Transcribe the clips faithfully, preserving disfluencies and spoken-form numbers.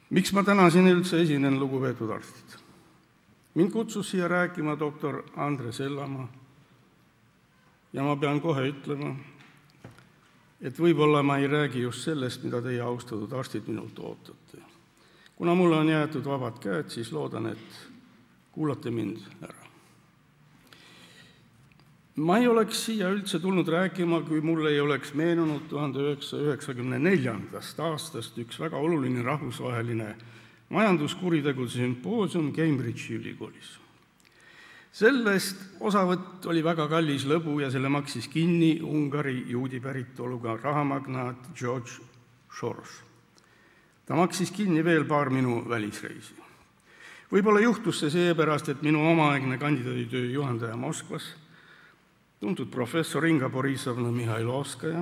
Miks ma täna siin üldse esinen, lugupeetud arstid? Mind kutsus siia rääkima doktor Andres Ellamaa ja ma pean kohe ütlema, et võib-olla ma ei räägi just sellest, mida teie austatud arstid minult ootate. Kuna mulle on jäetud vabad käed, siis loodan, et kuulate mind ära. Ma ei oleks siia üldse tulnud rääkima, kui mulle ei oleks meenunud tuhande üheksasaja üheksakümne neljandast aastast üks väga oluline rahvusvaheline majanduskuritegude sümpoosium Cambridge'i ülikoolis. Sellest osavõtt oli väga kallis lõbu ja selle maksis kinni Ungari juudi päritoluga rahamagnaat George Soros. Ta maksis kinni veel paar minu välisreisi. Võib-olla juhtus see seepärast, et minu omaaegne kandidaaditöö juhendaja Moskvas, tuntud professor Inga Borisovna Mihhailovskaja,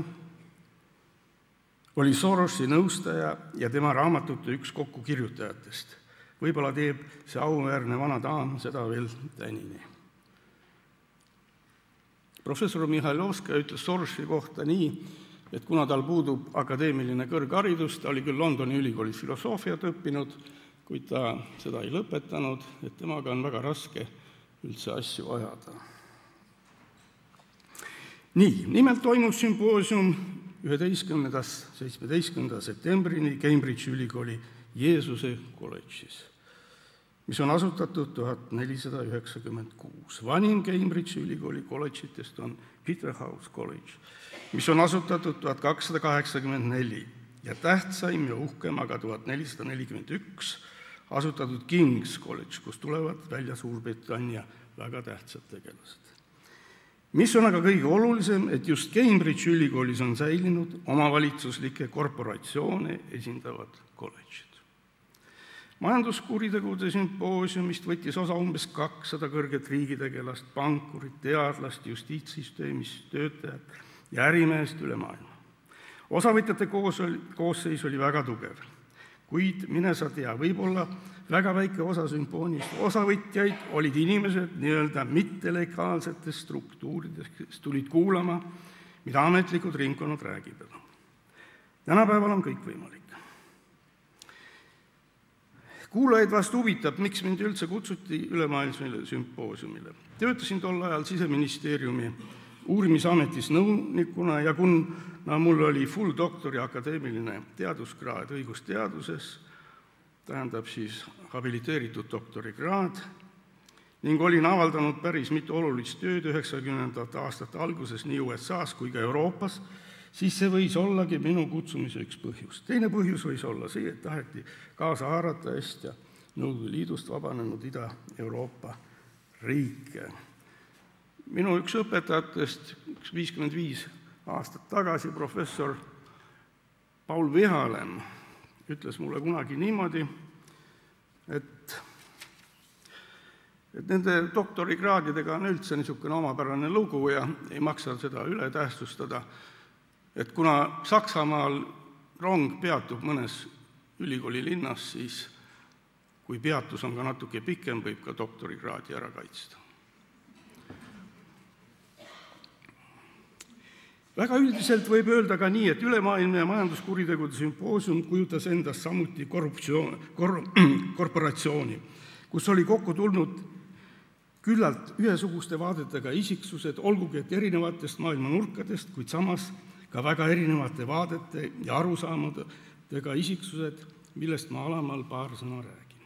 oli Sorosi nõustaja ja tema raamatute üks kokkukirjutajatest. Võib-olla teeb see auväärne vana daam seda veel tänini. Professor Mihhailovskaja ütles Sorosi kohta nii, et kuna tal puudub akadeemiline kõrgharidus, ta oli küll Londoni ülikoolis filosoofiat õppinud, kuid ta seda ei lõpetanud, et temaga on väga raske üldse asju ajada. Nii, nimelt toimus sümpoosium üheteistkümnendast seitsmeteistkümnenda septembrini Cambridge'i ülikooli Jeesuse kolledžis, mis on asutatud tuhat nelisada üheksakümmend kuus. Vanim Cambridge'i ülikooli kolledžitest on Peterhouse College, mis on asutatud tuhat kakssada kaheksakümmend neli ja tähtsaim ja uhkem aga tuhat nelisada nelikümmend üks asutatud King's College, kus tulevad välja Suurbritannia väga tähtsad tegelased. Mis on aga kõige olulisem, et just Cambridge'i ülikoolis on säilinud omavalitsuslikke korporatsioone esindavad kolledžid. Majanduskuritegude sümpoosiumist võttis osa umbes kakssada kõrget riigitegelast, pankurit, teadlast, justiitssüsteemis töötajat ja ärimeest üle maailma. Osavõtjate koosseis oli väga tugev, kuid mine sa tea, võib-olla väga väike osa sümpoonist osavõtjaid olid inimesed nii-öelda mittelegaalsetest struktuuridest, kes tulid kuulama, mida ametlikud ringkonnad räägivad. Tänapäeval on kõik võimalik. Kuulajaid vast huvitab, miks mind üldse kutsuti ülemaailmsele sümpoosiumile. Töötasin tol ajal Siseministeeriumi uurimisametis nõunikuna ja kuna mul oli full doktori akadeemiline teaduskraad õigusteaduses, tähendab siis habiliteeritud doktorikraad, ning olin avaldanud päris mitu olulist tööd üheksakümnendate aastate alguses nii U S A-s kui ka Euroopas, siis see võis ollagi minu kutsumise üks põhjus. Teine põhjus võis olla see, et taheti kaasa haarata Est ja Nõukogude Liidust vabanenud Ida-Euroopa riike. Minu üks õpetajatest, üks viiskümmend viis aastat tagasi, professor Paul Vihalem, ütles mulle kunagi niimoodi, et, et nende doktorikraadidega on üldse niisugune omapärane lugu ja ei maksa seda üle tähtsustada, et kuna Saksamaal rong peatub mõnes ülikooli linnas, siis kui peatus on ka natuke pikem, võib ka doktorikraadi ära kaitsta. Väga üldiselt võib öelda ka nii, et ülemaailmne majanduskuritegude sümpoosium kujutas endast samuti korruptsioon, kor, korporatsiooni, kus oli kokku tulnud küllalt ühesuguste vaadetega isiksused, olgugi et erinevatest maailma nurkadest, kuid samas ka väga erinevate vaadete ja arusaamadega isiksused, millest ma alamal paar sõna räägin.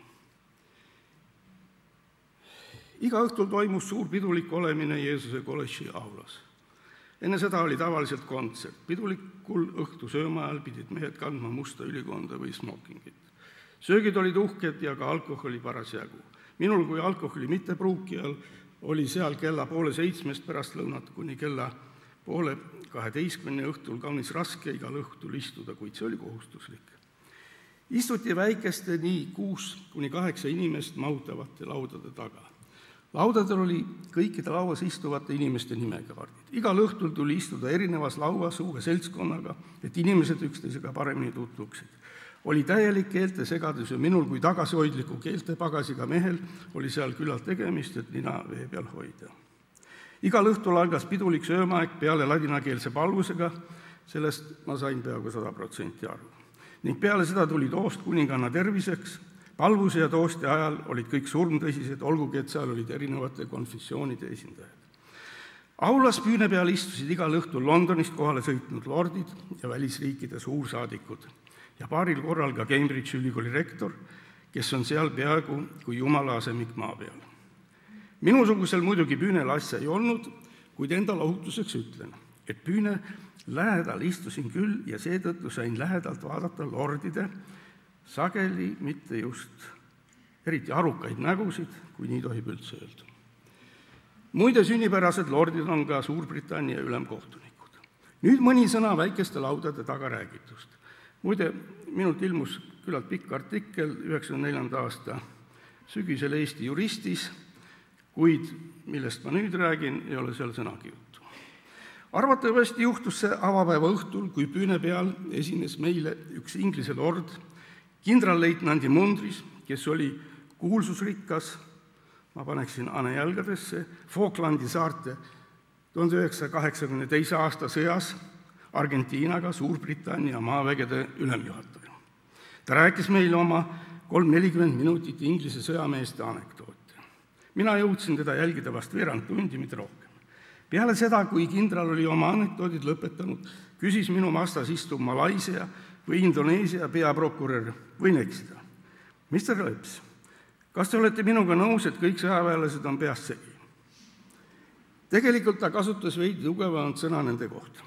Iga õhtul toimus suur pidulik olemine Jeesuse kolledži aulas. Enne seda oli tavaliselt kontsert. Pidulikul õhtusööma ajal pidid mehed kandma musta ülikonda või smokingit. Söögid olid uhked ja ka alkoholi parasjagu. Minul kui alkoholi mittepruukijal oli seal kella poole seitsmest pärast lõunat kuni kella poole kaheteistkümne õhtul kaunis raske igal õhtul istuda, kuid see oli kohustuslik. Istuti väikeste nii kuus kuni kaheksa inimest mahutavate laudade taga. Laudadel oli kõikide lauas istuvate inimeste nimekaardid. Igal õhtul tuli istuda erinevas lauas uue seltskonnaga, et inimesed üksteisega paremini tutvuksid. Oli täielik keelte segadus ja minul kui tagasihoidliku keeltepagasiga mehel oli seal küllalt tegemist, et nina vee peal hoida. Igal õhtul algas pidulik söömaaeg peale ladinakeelse palvusega, sellest ma sain peaaegu sada protsenti aru. ning peale seda tuli toost kuninganna terviseks. Palvuse ja toosti ajal olid kõik surmtõsised, olgugi et seal olid erinevate konfessioonide esindajad. Aulas püüne peal istusid igal õhtul Londonist kohale sõitnud lordid ja välisriikide suursaadikud ja paaril korral ka Cambridge ülikooli rektor, kes on seal peaaegu kui jumala asemik maa peal. Minusugusel muidugi püünel asja ei olnud, kuid enda lohutuseks ütlen, et püüne lähedal istusin küll ja seetõttu sain lähedalt vaadata lordide sageli mitte just eriti arukaid nägusid, kui nii tohib üldse öelda. Muide, sünnipärased lordid on ka Suurbritannia ülemkohtunikud. Nüüd mõni sõna väikeste laudade taga räägitust. Muide, minult ilmus küllalt pikk artikkel üheksakümne neljanda aasta sügisel Eesti Juristis, kuid millest ma nüüd räägin, ei ole seal sõnagi juttu. Arvatavasti juhtus see avapäeva õhtul, kui püüne peal esines meile üks inglise lord, kindralleitnandi mundris, kes oli kuulsusrikas, ma paneksin ane jälgadesse, Falklandi saarte tuhande üheksasaja kaheksakümne teise aasta sõjas Argentiinaga Suurbritannia maavägede ülemjuhataja. Ta rääkis meile oma kolm nelikümmend minutit inglise sõjameeste anekdoote. Mina jõudsin teda jälgida vast veerand tundi, mitte rohkem. Peale seda, kui kindral oli oma anekdoodid lõpetanud, küsis minu vastas istuv Malaisia või Indoneesia peaprokurör, võin eksida. mister Lõps, kas te olete minuga nõus, et kõik sõjaväelased on peast segi? Tegelikult ta kasutas veidi tugevamat sõna nende kohta.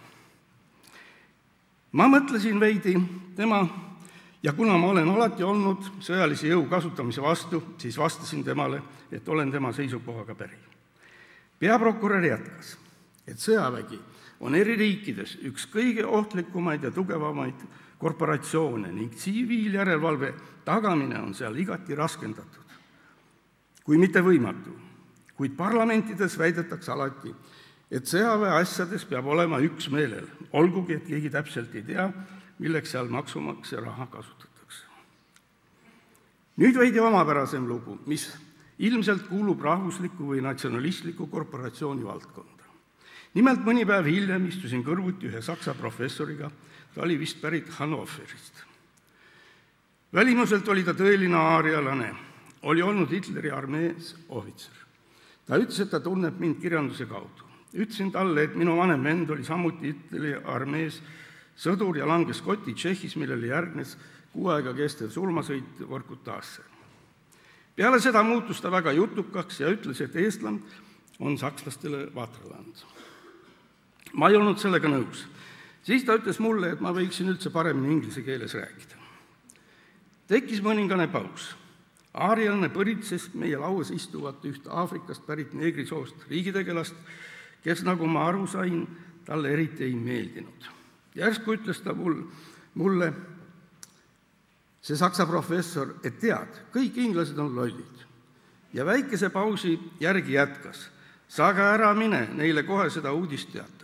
Ma mõtlesin veidi tema ja kuna ma olen alati olnud sõjalise jõu kasutamise vastu, siis vastasin temale, et olen tema seisukohaga päri. Peaprokurör jätkas, et sõjavägi on eri riikides üks kõige ohtlikumaid ja tugevamaid korporatsioone ning tsiviiljärelevalve tagamine on seal igati raskendatud, kui mitte võimatu, kuid parlamentides väidetakse alati, et sõjaväe asjades peab olema üksmeelel, olgugi et keegi täpselt ei tea, milleks seal maksumaksja raha kasutatakse. Nüüd veidi omapärasem lugu, mis ilmselt kuulub rahvusliku või natsionalistliku korporatsiooni valdkonda. Nimelt mõni päev hiljem istusin kõrvuti ühe saksa professoriga, ta oli vist pärit Hannoverist. Välimuselt oli ta tõeline aarialane, oli olnud Hitleri armees ohvitser. Ta ütles, et ta tunneb mind kirjanduse kaudu. Ütlesin talle, et minu vanem vend oli samuti Hitleri armees sõdur ja langes Koti Tšehhis, millele järgnes kuu aega kestev surmasõit Vorkutasse. Peale seda muutus ta väga jutukaks ja ütles, et Eestland on sakslastele vaatraland. Ma ei olnud sellega nõus. Siis ta ütles mulle, et ma võiksin üldse paremini inglise keeles rääkida. Tekkis mõningane paus. Aarialane põritses meie lauas istuvat üht Aafrikast pärit neegrisoost riigitegelast, kes, nagu ma aru sain, talle eriti ei meeldinud. Järsku ütles ta mulle, see saksa professor, et tead, kõik inglased on lollid. Ja väikese pausi järgi jätkas. Saage ära mine, neile kohe seda uudist teatama.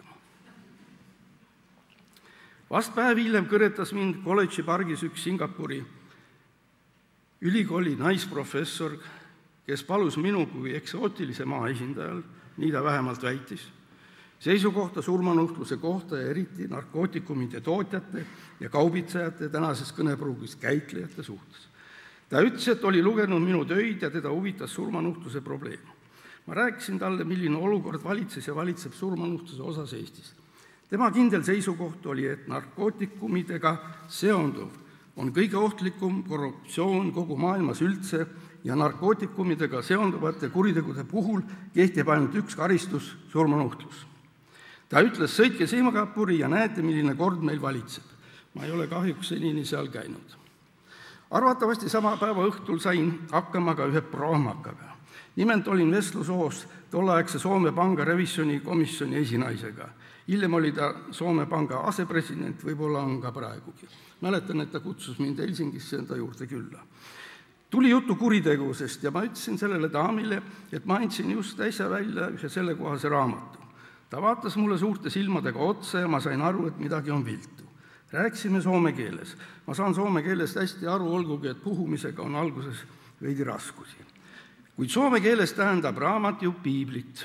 Vast päev hiljem kõretas mind kolledži pargis üks Singapuri ülikooli naisprofessor, kes palus minu kui eksootilise maa esindajal, nii ta vähemalt väitis, seisukohta surmanuhtluse kohta ja eriti narkootikumide tootjate ja kaubitsejate tänases kõnepruugis käitlejate suhtes. Ta ütles, et oli lugenud minu töid ja teda huvitas surmanuhtluse probleem. Ma rääkisin talle, milline olukord valitses ja valitseb surmanuhtluse osas Eestis. Tema kindel seisukoht oli, et narkootikumidega seonduv on kõige ohtlikum korruptsioon kogu maailmas üldse ja narkootikumidega seonduvate kuritegude puhul kehtib ainult üks karistus, surmanuhtlus. Ta ütles, sõitke Singapuri ja näete, milline kord meil valitseb. Ma ei ole kahjuks senini seal käinud. Arvatavasti sama päeva õhtul sain hakkama ka ühe prohmakaga. Nimelt olin vestlusoos tolleaegse Soome panga revisjonikomisjoni esinaisega. Hiljem oli ta Soome panga asepresident, võib-olla on ka praegugi. Mäletan, et ta kutsus mind Helsingisse enda juurde külla. Tuli jutu kuritegevusest ja ma ütlesin sellele daamile, et ma andsin just äsja välja ühe sellekohase raamatu. Ta vaatas mulle suurte silmadega otsa ja ma sain aru, et midagi on viltu. Rääkisime soome keeles. Ma saan soome keelest hästi aru, olgugi, et puhumisega on alguses veidi raskusi. Kuid soome keeles tähendab raamat ju piiblit.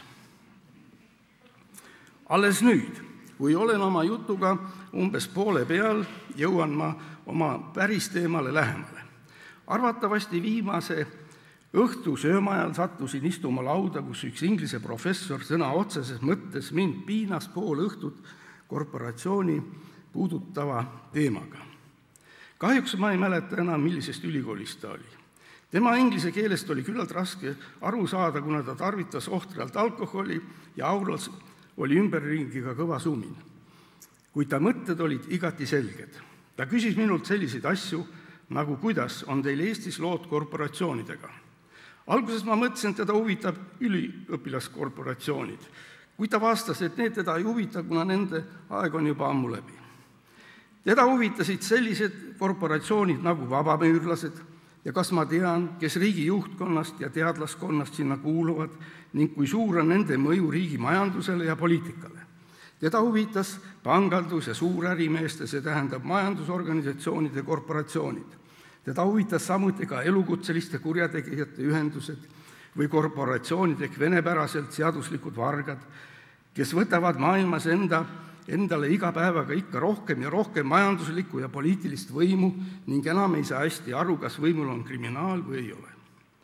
Alles nüüd, kui olen oma jutuga umbes poole peal, jõuan ma oma päris teemale lähemale. Arvatavasti viimase õhtu sööma ajal sattusin istuma lauda, kus üks inglise professor sõna otseses mõttes mind piinas pool õhtut korporatsiooni puudutava teemaga. Kahjuks ma ei mäleta enam, millisest ülikoolist ta oli. Tema inglise keelest oli küllalt raske aru saada, kuna ta tarvitas ohtralt alkoholi ja aulas oli ümberringi ka kõva sumin. Kuid ta mõtted olid igati selged. Ta küsis minult selliseid asju, nagu kuidas on teil Eestis lood korporatsioonidega. Alguses ma mõtlesin, et teda huvitab üliõpilaskorporatsioonid, kuid ta vastas, et need teda ei huvita, kuna nende aeg on juba ammu läbi. Teda huvitasid sellised korporatsioonid nagu vabamüürlased ja kas ma tean, kes riigi juhtkonnast ja teadlaskonnast sinna kuuluvad ning kui suur on nende mõju riigi majandusele ja poliitikale. Teda huvitas pangandus ja suurärimeeste, see tähendab majandusorganisatsioonide korporatsioonid. Teda huvitas samuti ka elukutseliste kurjategijate ühendused või korporatsioonid ehk venepäraselt seaduslikud vargad, kes võtavad maailmas enda, endale iga päevaga ikka rohkem ja rohkem majanduslikku ja poliitilist võimu ning enam ei saa hästi aru, kas võimul on kriminaal või ei ole.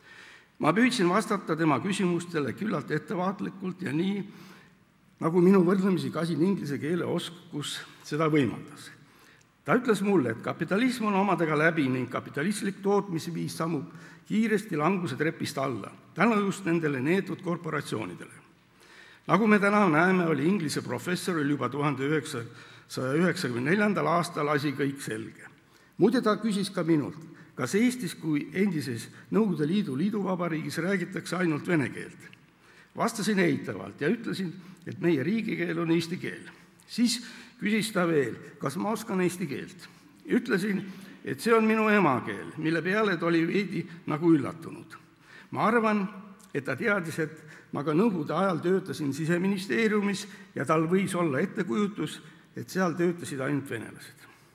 Ma püüdsin vastata tema küsimustele küllalt ettevaatlikult ja nii, nagu minu võrdlemisi kasin inglise keele oskus seda võimaldas. Ta ütles mulle, et kapitalism on omadega läbi ning kapitalistlik tootmisviis sammub kiiresti languse trepist alla, tänu just nendele neetud korporatsioonidele. Nagu me täna näeme, oli inglise professoril juba tuhande üheksasaja üheksakümne neljandal aastal asi kõik selge. Muide ta küsis ka minult, kas Eestis kui endises Nõukogude Liidu liiduvabariigis räägitakse ainult vene keelt. Vastasin eitavalt ja ütlesin, et meie riigikeel on eesti keel. Siis küsis ta veel, kas ma oskan eesti keelt. Ütlesin, et see on minu emakeel, mille peale ta oli veidi nagu üllatunud. Ma arvan, et ta teadis, et ma ka nõukogude ajal töötasin Siseministeeriumis ja tal võis olla ettekujutus, et seal töötasid ainult venelased.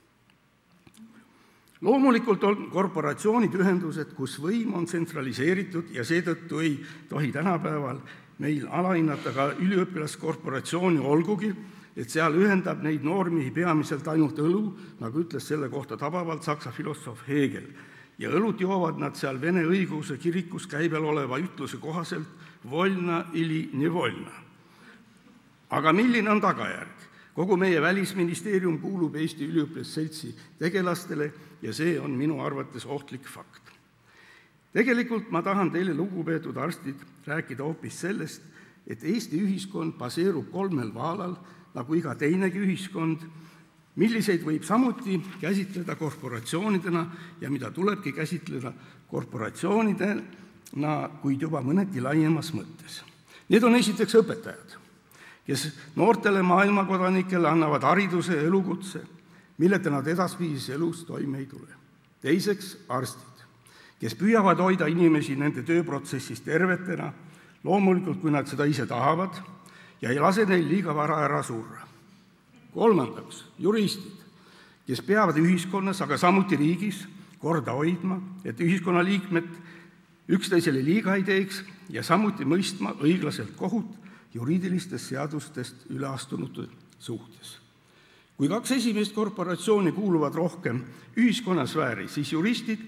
Loomulikult on korporatsioonid ühendused, kus võim on tsentraliseeritud ja seetõttu ei tohi tänapäeval meil alahinnata ka üliõpilaskorporatsiooni, olgugi, et seal ühendab neid noormihi peamiselt ainult õlu, nagu ütles selle kohta tabavalt saksa filosoof Hegel. Ja õlut joovad nad seal Vene õigeusu kirikus käibel oleva ütluse kohaselt voljna ili nevoljna. Aga milline on tagajärg? Kogu meie välisministeerium kuulub Eesti üliõpilasseltsi tegelastele ja see on minu arvates ohtlik fakt. Tegelikult ma tahan teile, lugupeetud arstid, rääkida hoopis sellest, et Eesti ühiskond baseerub kolmel vaalal, nagu iga teinegi ühiskond, milliseid võib samuti käsitleda korporatsioonidena ja mida tulebki käsitleda korporatsioonidena, kuid juba mõneti laiemas mõttes. Need on esiteks õpetajad, kes noortele maailmakodanikele annavad hariduse ja elukutse, milleta nad edaspidises elus toime ei tule. Teiseks arstid, kes püüavad hoida inimesi nende tööprotsessis tervetena, loomulikult kui nad seda ise tahavad, ja ei lase neil liiga vara ära surra. Kolmandaks, juristid, kes peavad ühiskonnas, aga samuti riigis korda hoidma, et ühiskonnaliikmed üksteisele liiga ei teeks ja samuti mõistma õiglaselt kohut juriidilistest seadustest üleastunute suhtes. Kui kaks esimest korporatsiooni kuuluvad rohkem ühiskonnasfääri, siis juristid